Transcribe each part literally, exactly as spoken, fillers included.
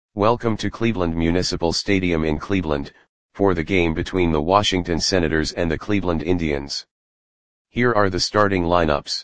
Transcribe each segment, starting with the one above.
Welcome to Cleveland Municipal Stadium in Cleveland, for the game between the Washington Senators and the Cleveland Indians. Here are the starting lineups.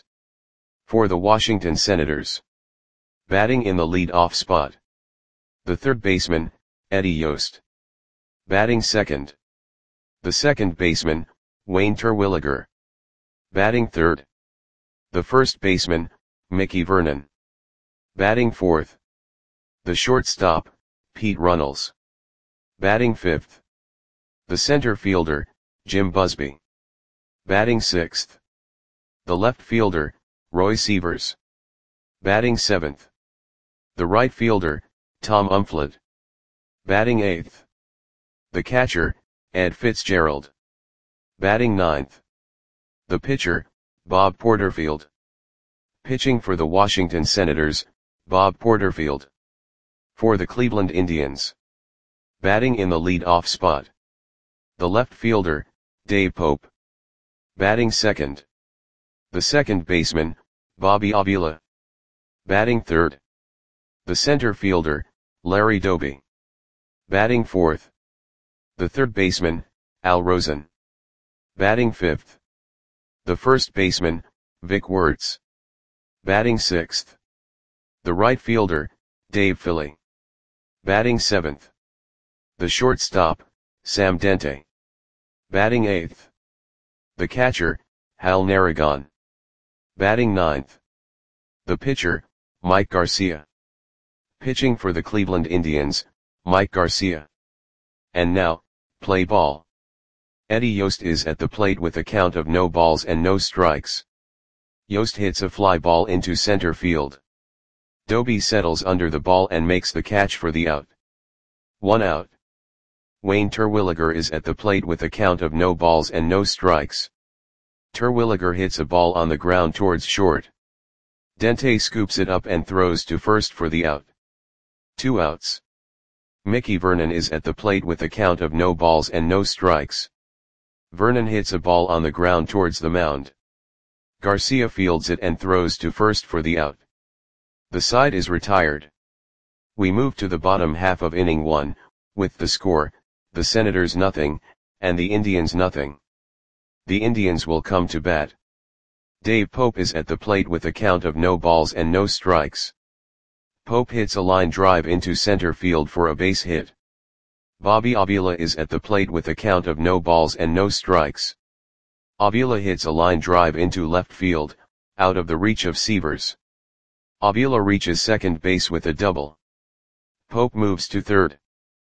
For the Washington Senators. Batting in the lead-off spot. The third baseman, Eddie Yost. Batting second. The second baseman, Wayne Terwilliger. Batting third. The first baseman, Mickey Vernon. Batting fourth. The shortstop, Pete Runnels. Batting fifth. The center fielder, Jim Busby. Batting sixth. The left fielder, Roy Sievers. Batting seventh. The right fielder, Tom Umflett. Batting eighth. The catcher, Ed Fitzgerald. Batting ninth. The pitcher, Bob Porterfield. Pitching for the Washington Senators, Bob Porterfield. For the Cleveland Indians. Batting in the lead-off spot. The left fielder, Dave Pope. Batting second. The second baseman, Bobby Avila. Batting third. The center fielder, Larry Doby. Batting fourth. The third baseman, Al Rosen. Batting fifth. The first baseman, Vic Wertz. Batting sixth. The right fielder, Dave Philly. Batting seventh. The shortstop, Sam Dente. Batting eighth. The catcher, Hal Narragon. Batting ninth. The pitcher, Mike Garcia. Pitching for the Cleveland Indians, Mike Garcia. And now, play ball. Eddie Yost is at the plate with a count of no balls and no strikes. Yost hits a fly ball into center field. Doby settles under the ball and makes the catch for the out. One out. Wayne Terwilliger is at the plate with a count of no balls and no strikes. Terwilliger hits a ball on the ground towards short. Dente scoops it up and throws to first for the out. Two outs. Mickey Vernon is at the plate with a count of no balls and no strikes. Vernon hits a ball on the ground towards the mound. Garcia fields it and throws to first for the out. The side is retired. We move to the bottom half of inning one, with the score, the Senators nothing, and the Indians nothing. The Indians will come to bat. Dave Pope is at the plate with a count of no balls and no strikes. Pope hits a line drive into center field for a base hit. Bobby Avila is at the plate with a count of no balls and no strikes. Avila hits a line drive into left field, out of the reach of Sievers. Avila reaches second base with a double. Pope moves to third.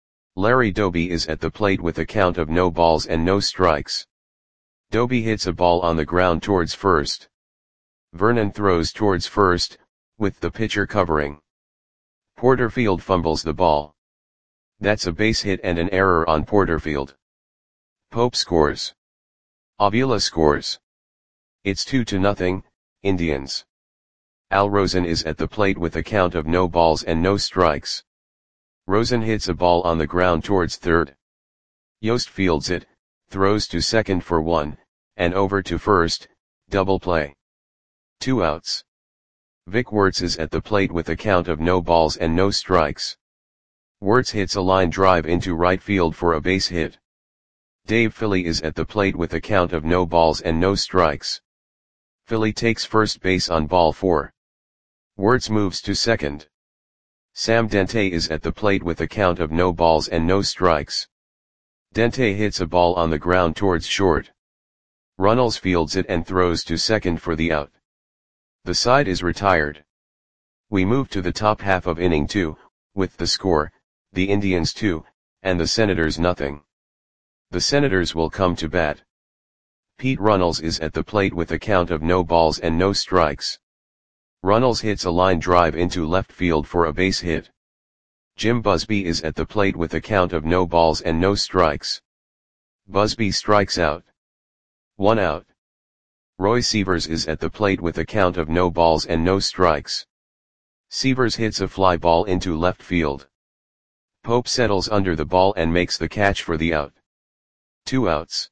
Larry Doby is at the plate with a count of no balls and no strikes. Doby hits a ball on the ground towards first. Vernon throws towards first, with the pitcher covering. Porterfield fumbles the ball. That's a base hit and an error on Porterfield. Pope scores. Avila scores. It's two to nothing, Indians. Al Rosen is at the plate with a count of no balls and no strikes. Rosen hits a ball on the ground towards third. Yost fields it, throws to second for one, and over to first, double play. Two outs. Vic Wertz is at the plate with a count of no balls and no strikes. Wertz hits a line drive into right field for a base hit. Dave Philly is at the plate with a count of no balls and no strikes. Philly takes first base on ball four. Wertz moves to second. Sam Dente is at the plate with a count of no balls and no strikes. Dente hits a ball on the ground towards short. Runnels fields it and throws to second for the out. The side is retired. We move to the top half of inning two, with the score, the Indians two, and the Senators nothing. The Senators will come to bat. Pete Runnels is at the plate with a count of no balls and no strikes. Runnels hits a line drive into left field for a base hit. Jim Busby is at the plate with a count of no balls and no strikes. Busby strikes out. One out. Roy Sievers is at the plate with a count of no balls and no strikes. Sievers hits a fly ball into left field. Pope settles under the ball and makes the catch for the out. Two outs.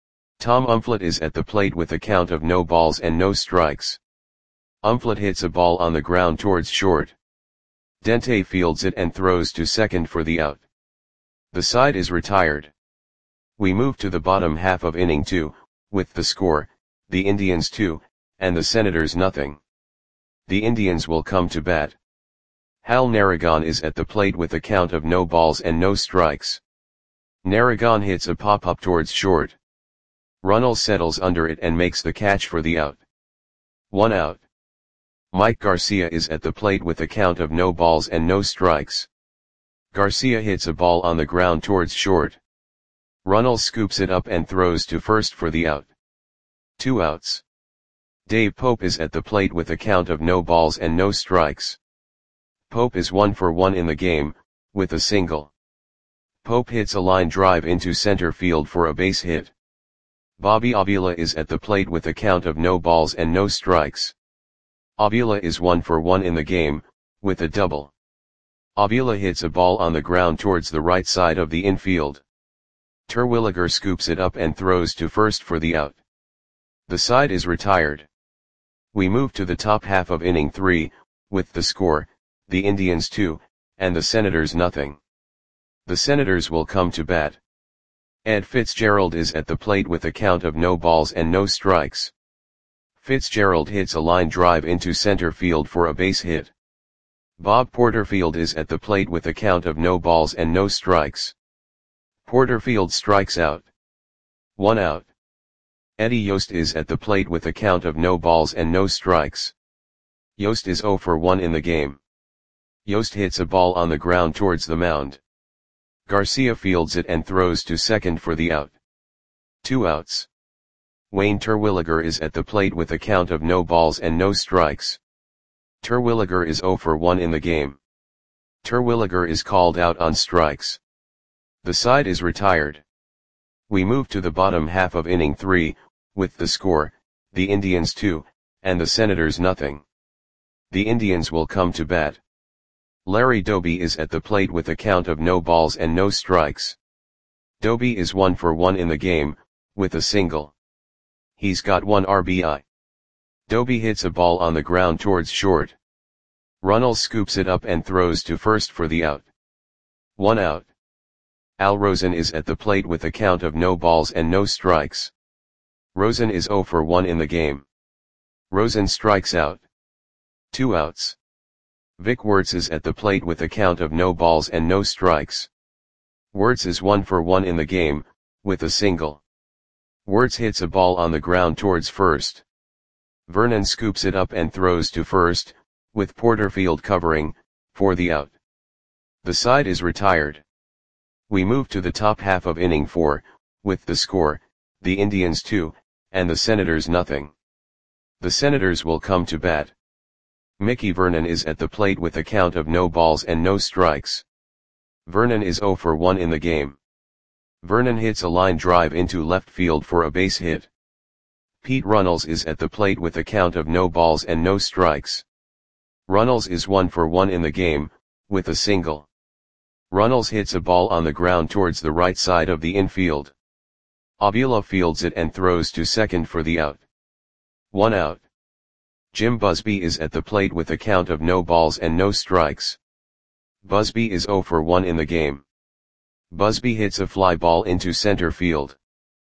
Tom Umflett is at the plate with a count of no balls and no strikes. Umflett hits a ball on the ground towards short. Dente fields it and throws to second for the out. The side is retired. We move to the bottom half of inning two, with the score, the Indians two, and the Senators nothing. The Indians will come to bat. Hal Narragon is at the plate with a count of no balls and no strikes. Narragon hits a pop-up towards short. Runnels settles under it and makes the catch for the out. One out. Mike Garcia is at the plate with a count of no balls and no strikes. Garcia hits a ball on the ground towards short. Runnels scoops it up and throws to first for the out. Two outs. Dave Pope is at the plate with a count of no balls and no strikes. Pope is one for one in the game, with a single. Pope hits a line drive into center field for a base hit. Bobby Avila is at the plate with a count of no balls and no strikes. Avila is one for one in the game, with a double. Avila hits a ball on the ground towards the right side of the infield. Terwilliger scoops it up and throws to first for the out. The side is retired. We move to the top half of inning three, with the score, the Indians two, and the Senators nothing. The Senators will come to bat. Ed Fitzgerald is at the plate with a count of no balls and no strikes. Fitzgerald hits a line drive into center field for a base hit. Bob Porterfield is at the plate with a count of no balls and no strikes. Porterfield strikes out. One out. Eddie Yost is at the plate with a count of no balls and no strikes. Yost is zero for one in the game. Yost hits a ball on the ground towards the mound. Garcia fields it and throws to second for the out. Two outs. Wayne Terwilliger is at the plate with a count of no balls and no strikes. Terwilliger is zero for one in the game. Terwilliger is called out on strikes. The side is retired. We move to the bottom half of inning three, with the score, the Indians two, and the Senators nothing. The Indians will come to bat. Larry Doby is at the plate with a count of no balls and no strikes. Doby is one for one in the game, with a single. He's got one R B I. Doby hits a ball on the ground towards short. Runnels scoops it up and throws to first for the out. One out. Al Rosen is at the plate with a count of no balls and no strikes. Rosen is zero for one in the game. Rosen strikes out. Two outs. Vic Wertz is at the plate with a count of no balls and no strikes. Wertz is one for one in the game, with a single. Wertz hits a ball on the ground towards first. Vernon scoops it up and throws to first, with Porterfield covering, for the out. The side is retired. We move to the top half of inning four, with the score, the Indians two, and the Senators nothing. The Senators will come to bat. Mickey Vernon is at the plate with a count of no balls and no strikes. Vernon is zero for one in the game. Vernon hits a line drive into left field for a base hit. Pete Runnels is at the plate with a count of no balls and no strikes. Runnels is one for one in the game, with a single. Runnels hits a ball on the ground towards the right side of the infield. Avila fields it and throws to second for the out. One out. Jim Busby is at the plate with a count of no balls and no strikes. Busby is zero for one in the game. Busby hits a fly ball into center field.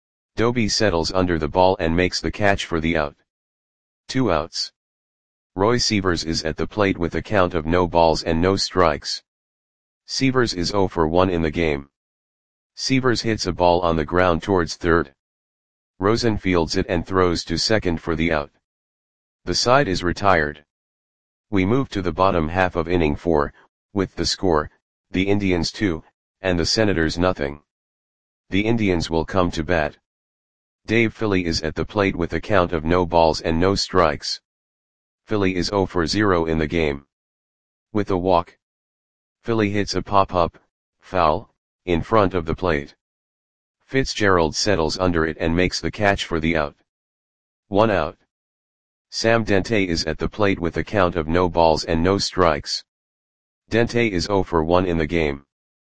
Doby settles under the ball and makes the catch for the out. Two outs. Roy Sievers is at the plate with a count of no balls and no strikes. Sievers is zero for one in the game. Sievers hits a ball on the ground towards third. Rosen fields it and throws to second for the out. The side is retired. We move to the bottom half of inning four, with the score, the Indians two, and the Senators nothing. The Indians will come to bat. Dave Philly is at the plate with a count of no balls and no strikes. Philly is zero for zero in the game. With a walk. Philly hits a pop-up, foul, in front of the plate. Fitzgerald settles under it and makes the catch for the out. One out. Sam Dente is at the plate with a count of no balls and no strikes. Dente is zero for one in the game.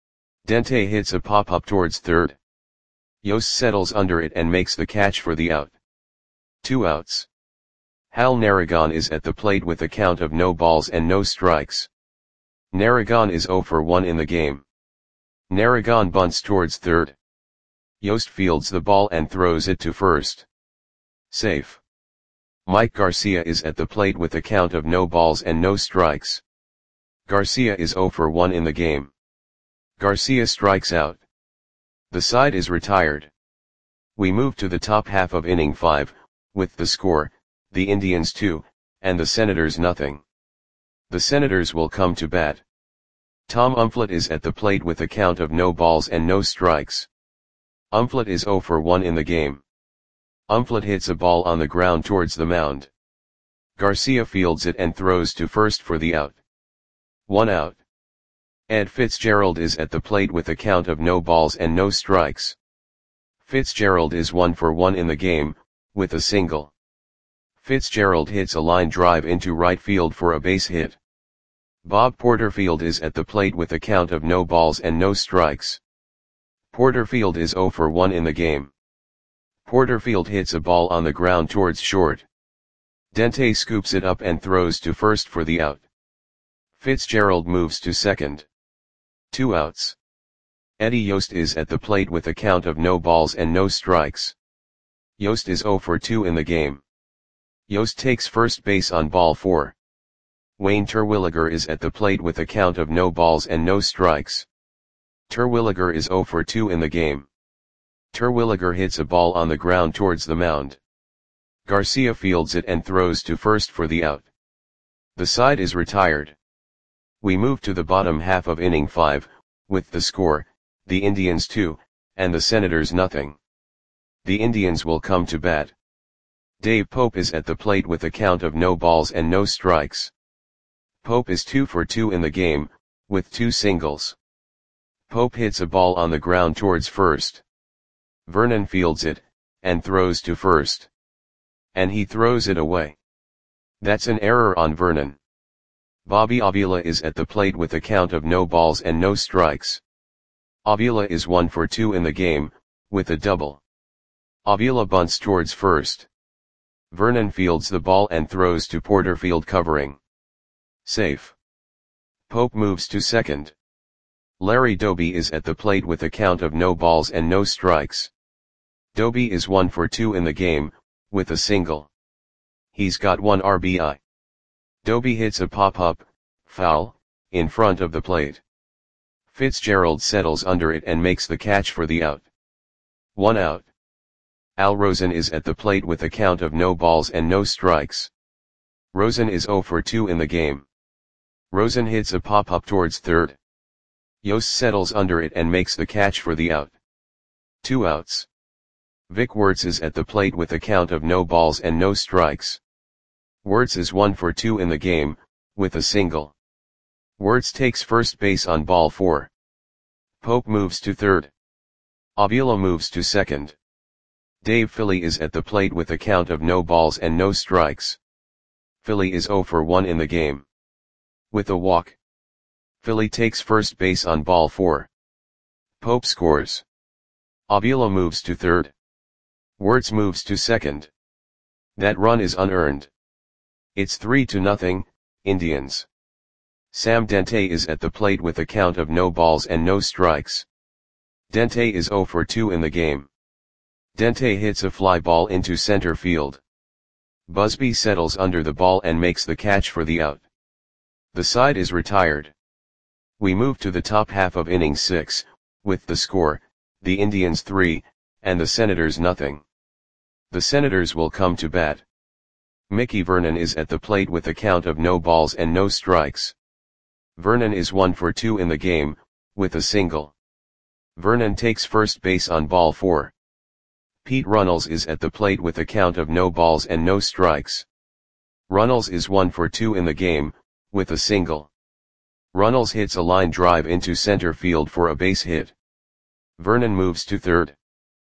Dente hits a pop-up towards third. Yost settles under it and makes the catch for the out. Two outs. Hal Narragon is at the plate with a count of no balls and no strikes. Narragon is zero for one in the game. Narragon bunts towards third. Yost fields the ball and throws it to first. Safe. Mike Garcia is at the plate with a count of no balls and no strikes. Garcia is zero for one in the game. Garcia strikes out. The side is retired. We move to the top half of inning five, with the score, the Indians two, and the Senators nothing. The Senators will come to bat. Tom Umflett is at the plate with a count of no balls and no strikes. Umflett is zero for one in the game. Umflett hits a ball on the ground towards the mound. Garcia fields it and throws to first for the out. One out. Ed Fitzgerald is at the plate with a count of no balls and no strikes. Fitzgerald is one for one in the game, with a single. Fitzgerald hits a line drive into right field for a base hit. Bob Porterfield is at the plate with a count of no balls and no strikes. Porterfield is zero for one in the game. Porterfield hits a ball on the ground towards short. Dente scoops it up and throws to first for the out. Fitzgerald moves to second. Two outs. Eddie Yost is at the plate with a count of no balls and no strikes. Yost is zero for two in the game. Yost takes first base on ball four. Wayne Terwilliger is at the plate with a count of no balls and no strikes. Terwilliger is zero for two in the game. Terwilliger hits a ball on the ground towards the mound. Garcia fields it and throws to first for the out. The side is retired. We move to the bottom half of inning five, with the score, the Indians two, and the Senators nothing. The Indians will come to bat. Dave Pope is at the plate with a count of no balls and no strikes. Pope is two for two in the game, with two singles. Pope hits a ball on the ground towards first. Vernon fields it, and throws to first. And he throws it away. That's an error on Vernon. Bobby Avila is at the plate with a count of no balls and no strikes. Avila is one for two in the game, with a double. Avila bunts towards first. Vernon fields the ball and throws to Porterfield covering. Safe. Pope moves to second. Larry Doby is at the plate with a count of no balls and no strikes. Doby is one for two in the game, with a single. He's got one R B I. Doby hits a pop-up, foul, in front of the plate. Fitzgerald settles under it and makes the catch for the out. One out. Al Rosen is at the plate with a count of no balls and no strikes. Rosen is zero for two in the game. Rosen hits a pop-up towards third. Yost settles under it and makes the catch for the out. Two outs. Vic Wertz is at the plate with a count of no balls and no strikes. Wertz is one for two in the game, with a single. Wertz takes first base on ball four. Pope moves to third. Avila moves to second. Dave Philly is at the plate with a count of no balls and no strikes. Philly is zero for one in the game. With a walk. Philly takes first base on ball four. Pope scores. Avila moves to third. Wertz moves to second. That run is unearned. It's three to nothing, Indians. Sam Dente is at the plate with a count of no balls and no strikes. Dente is zero for two in the game. Dente hits a fly ball into center field. Busby settles under the ball and makes the catch for the out. The side is retired. We move to the top half of inning six, with the score, the Indians three, and the Senators nothing. The Senators will come to bat. Mickey Vernon is at the plate with a count of no balls and no strikes. Vernon is one for two in the game, with a single. Vernon takes first base on ball four. Pete Runnels is at the plate with a count of no balls and no strikes. Runnels is one for two in the game, with a single. Runnels hits a line drive into center field for a base hit. Vernon moves to third.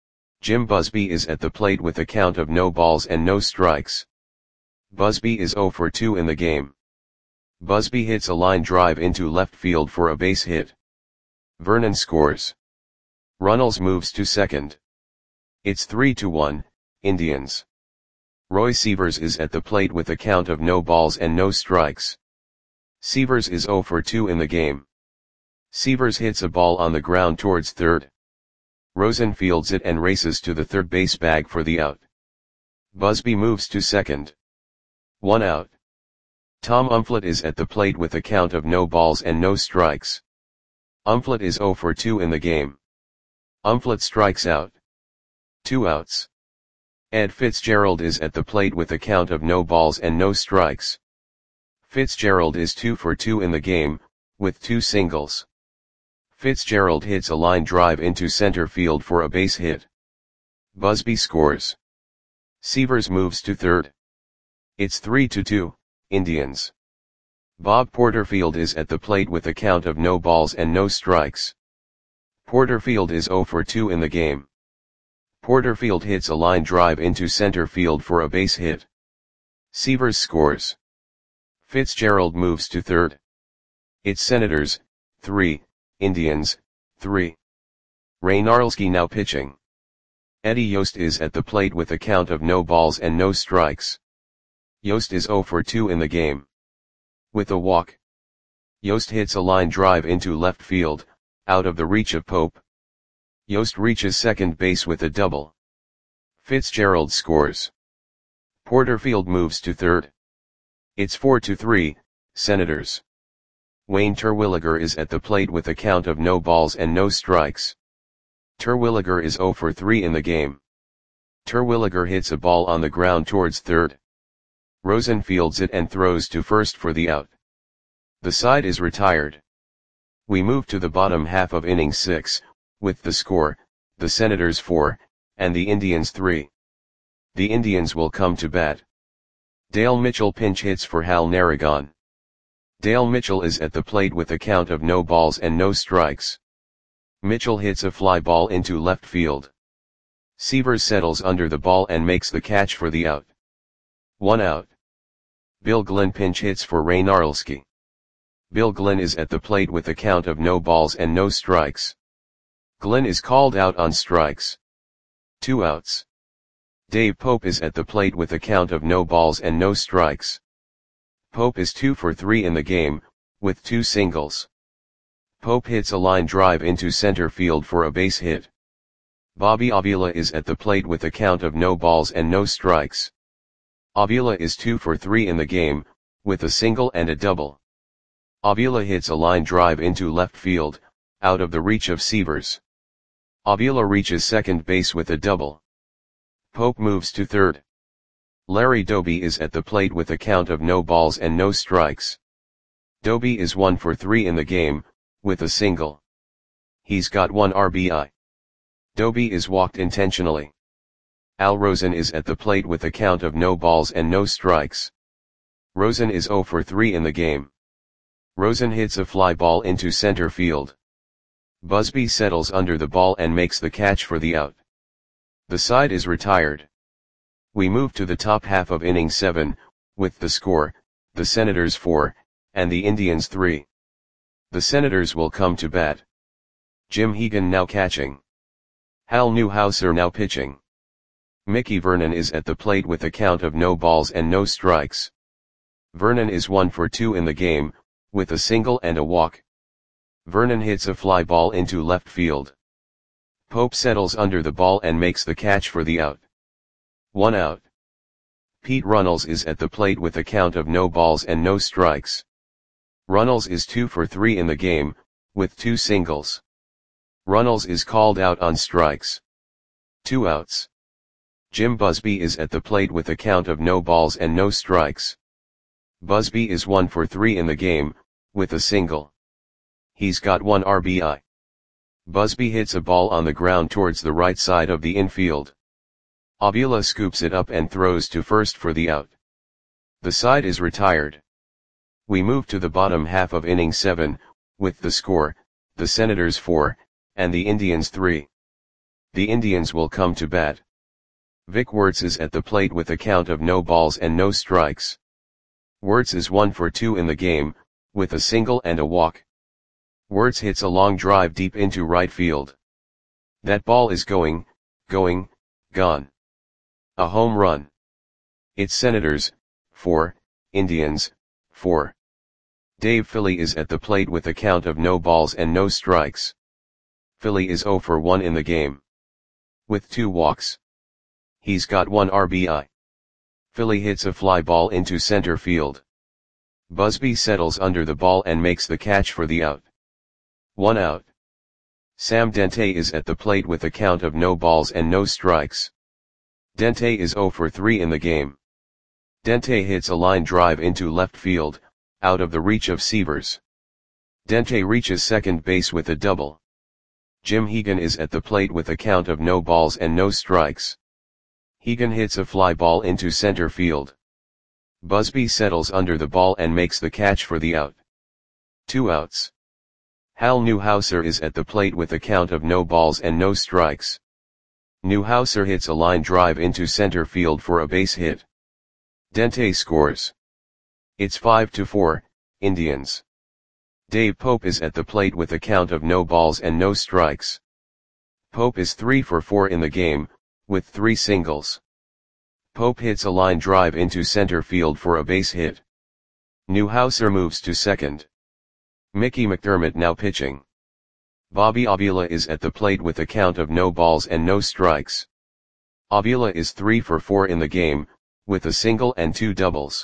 Jim Busby is at the plate with a count of no balls and no strikes. Busby is zero for two in the game. Busby hits a line drive into left field for a base hit. Vernon scores. Runnels moves to second. It's three to one, Indians. Roy Sievers is at the plate with a count of no balls and no strikes. Sievers is zero for two in the game. Sievers hits a ball on the ground towards third. Rosen fields it and races to the third base bag for the out. Busby moves to second. One out. Tom Umflett is at the plate with a count of no balls and no strikes. Umflett is zero for two in the game. Umflett strikes out. Two outs. Ed Fitzgerald is at the plate with a count of no balls and no strikes. Fitzgerald is two for two in the game, with two singles. Fitzgerald hits a line drive into center field for a base hit. Busby scores. Sievers moves to third. It's three to two, Indians. Bob Porterfield is at the plate with a count of no balls and no strikes. Porterfield is zero for two in the game. Porterfield hits a line drive into center field for a base hit. Sievers scores. Fitzgerald moves to third. It's Senators, three, Indians, three. Ray Narlski now pitching. Eddie Yost is at the plate with a count of no balls and no strikes. Yost is zero for two in the game. With a walk. Yost hits a line drive into left field, out of the reach of Pope. Yost reaches second base with a double. Fitzgerald scores. Porterfield moves to third. It's four to three, Senators. Wayne Terwilliger is at the plate with a count of no balls and no strikes. Terwilliger is zero for three in the game. Terwilliger hits a ball on the ground towards third. Rosen fields it and throws to first for the out. The side is retired. We move to the bottom half of inning six, with the score, the Senators four, and the Indians three. The Indians will come to bat. Dale Mitchell pinch hits for Hal Narragon. Dale Mitchell is at the plate with a count of no balls and no strikes. Mitchell hits a fly ball into left field. Sievers settles under the ball and makes the catch for the out. One out. Bill Glenn pinch hits for Ray Narlski. Bill Glenn is at the plate with a count of no balls and no strikes. Glenn is called out on strikes. Two outs. Dave Pope is at the plate with a count of no balls and no strikes. Pope is two for three in the game, with two singles. Pope hits a line drive into center field for a base hit. Bobby Avila is at the plate with a count of no balls and no strikes. Avila is two for three in the game, with a single and a double. Avila hits a line drive into left field, out of the reach of Sievers. Avila reaches second base with a double. Pope moves to third. Larry Doby is at the plate with a count of no balls and no strikes. Doby is one for three in the game, with a single. He's got one R B I. Doby is walked intentionally. Al Rosen is at the plate with a count of no balls and no strikes. Rosen is zero for three in the game. Rosen hits a fly ball into center field. Busby settles under the ball and makes the catch for the out. The side is retired. We move to the top half of inning seven, with the score, the Senators four, and the Indians three. The Senators will come to bat. Jim Hegan now catching. Hal Newhouser now pitching. Mickey Vernon is at the plate with a count of no balls and no strikes. Vernon is one for two in the game, with a single and a walk. Vernon hits a fly ball into left field. Pope settles under the ball and makes the catch for the out. One out. Pete Runnels is at the plate with a count of no balls and no strikes. Runnels is two for three in the game, with two singles. Runnels is called out on strikes. Two outs. Jim Busby is at the plate with a count of no balls and no strikes. Busby is one for three in the game, with a single. He's got one R B I. Busby hits a ball on the ground towards the right side of the infield. Avila scoops it up and throws to first for the out. The side is retired. We move to the bottom half of inning seven, with the score, the Senators four, and the Indians three. The Indians will come to bat. Vic Wertz is at the plate with a count of no balls and no strikes. Wertz is one for two in the game, with a single and a walk. Wertz hits a long drive deep into right field. That ball is going, going, gone. A home run. It's Senators, four, Indians, four. Dave Philly is at the plate with a count of no balls and no strikes. Philly is oh for one in the game. With two walks. He's got one R B I. Philly hits a fly ball into center field. Busby settles under the ball and makes the catch for the out. One out. Sam Dente is at the plate with a count of no balls and no strikes. Dente is oh for three in the game. Dente hits a line drive into left field, out of the reach of Sievers. Dente reaches second base with a double. Jim Hegan is at the plate with a count of no balls and no strikes. Hegan hits a fly ball into center field. Busby settles under the ball and makes the catch for the out. Two outs. Hal Newhouser is at the plate with a count of no balls and no strikes. Newhouser hits a line drive into center field for a base hit. Dente scores. It's five to four, Indians. Dave Pope is at the plate with a count of no balls and no strikes. Pope is three for four in the game, with three singles. Pope hits a line drive into center field for a base hit. Newhouser moves to second. Mickey McDermott now pitching. Bobby Avila is at the plate with a count of no balls and no strikes. Avila is three for four in the game, with a single and two doubles.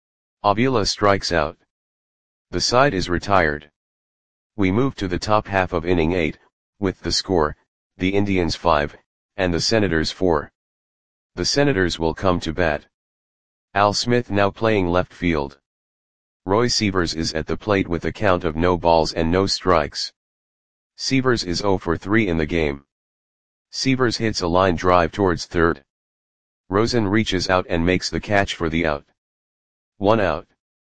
Avila strikes out. The side is retired. We move to the top half of inning eight, with the score, the Indians five, and the Senators four. The Senators will come to bat. Al Smith now playing left field. Roy Sievers is at the plate with a count of no balls and no strikes. Sievers is oh for three in the game. Sievers hits a line drive towards third. Rosen reaches out and makes the catch for the out. One out.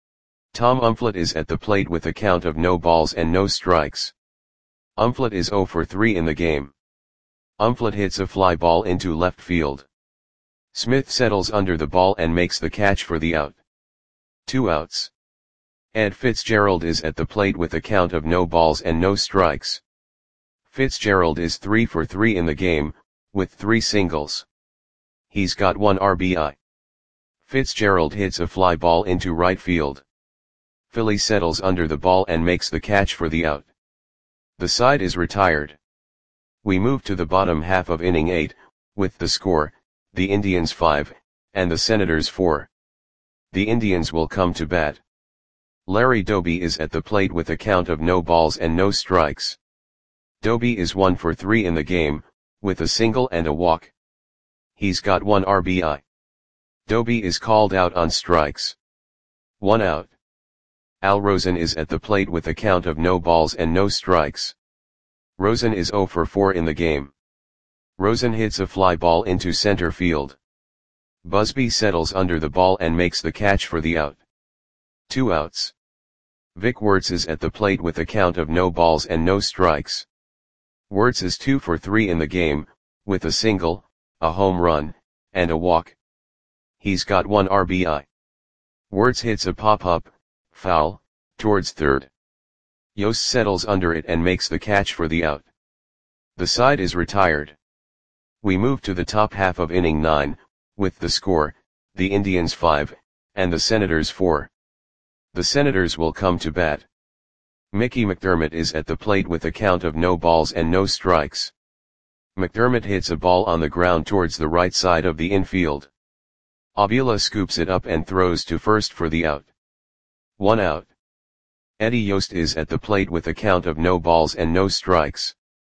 Tom Umflett is at the plate with a count of no balls and no strikes. Umflett is oh for three in the game. Umflett hits a fly ball into left field. Smith settles under the ball and makes the catch for the out. Two outs. Ed Fitzgerald is at the plate with a count of no balls and no strikes. Fitzgerald is three for three in the game, with three singles. He's got one R B I. Fitzgerald hits a fly ball into right field. Philly settles under the ball and makes the catch for the out. The side is retired. We move to the bottom half of inning eight, with the score, the Indians five, and the Senators four. The Indians will come to bat. Larry Doby is at the plate with a count of no balls and no strikes. Doby is one for three in the game, with a single and a walk. He's got one R B I. Doby is called out on strikes. One out. Al Rosen is at the plate with a count of no balls and no strikes. Rosen is oh for four in the game. Rosen hits a fly ball into center field. Busby settles under the ball and makes the catch for the out. Two outs. Vic Wertz is at the plate with a count of no balls and no strikes. Wertz is two for three in the game, with a single, a home run, and a walk. He's got one R B I. Wertz hits a pop-up, foul, towards third. Yost settles under it and makes the catch for the out. The side is retired. We move to the top half of inning nine, with the score, the Indians five, and the Senators four. The Senators will come to bat. Mickey McDermott is at the plate with a count of no balls and no strikes. McDermott hits a ball on the ground towards the right side of the infield. Avila scoops it up and throws to first for the out. One out. Eddie Yost is at the plate with a count of no balls and no strikes.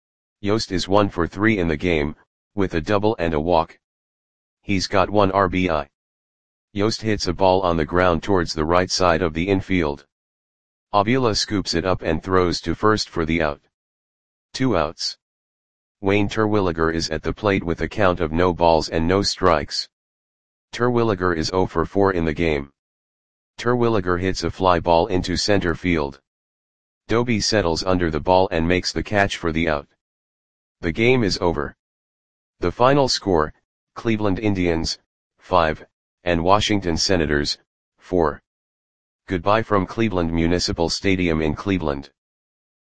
Yost is one for three in the game, with a double and a walk. He's got one R B I. Yost hits a ball on the ground towards the right side of the infield. Avila scoops it up and throws to first for the out. Two outs. Wayne Terwilliger is at the plate with a count of no balls and no strikes. Terwilliger is oh for four in the game. Terwilliger hits a fly ball into center field. Doby settles under the ball and makes the catch for the out. The game is over. The final score, Cleveland Indians, five, and Washington Senators, four. Goodbye from Cleveland Municipal Stadium in Cleveland.